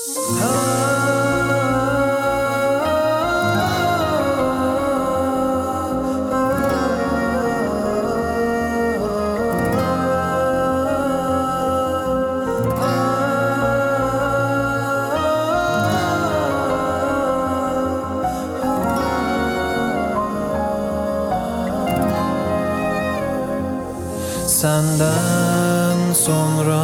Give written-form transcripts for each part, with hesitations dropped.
Senden sonra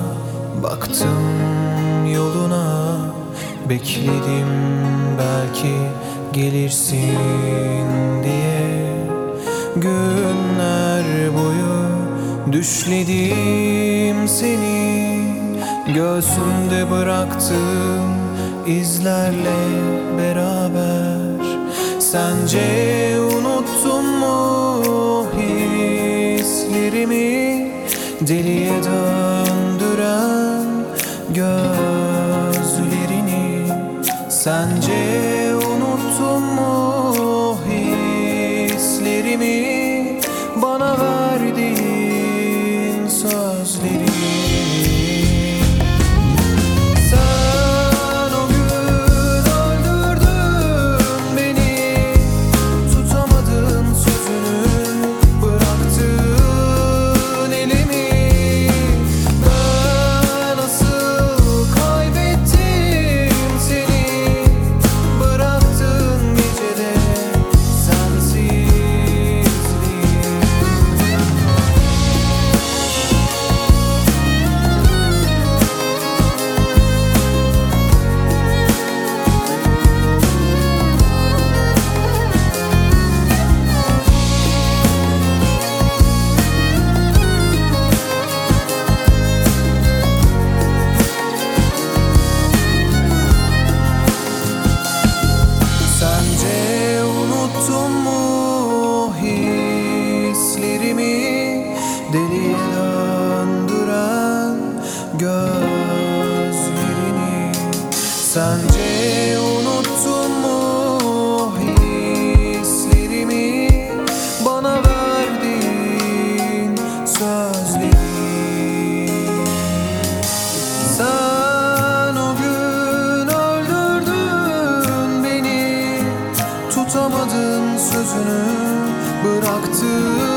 baktım yoluna, bekledim belki gelirsin diye. Günler boyu düşledim seni, göğsümde bıraktım izlerle beraber. Sence unuttum mu hislerimi, deliye döndüren gözlerini? Sence unuttum mu hislerimi, bana verdiğin sözleri? Deliye döndüren gözlerini? Sence unuttun mu hislerimi, bana verdiğin sözleri? Sen o gün öldürdün beni, tutamadın sözünü, bıraktın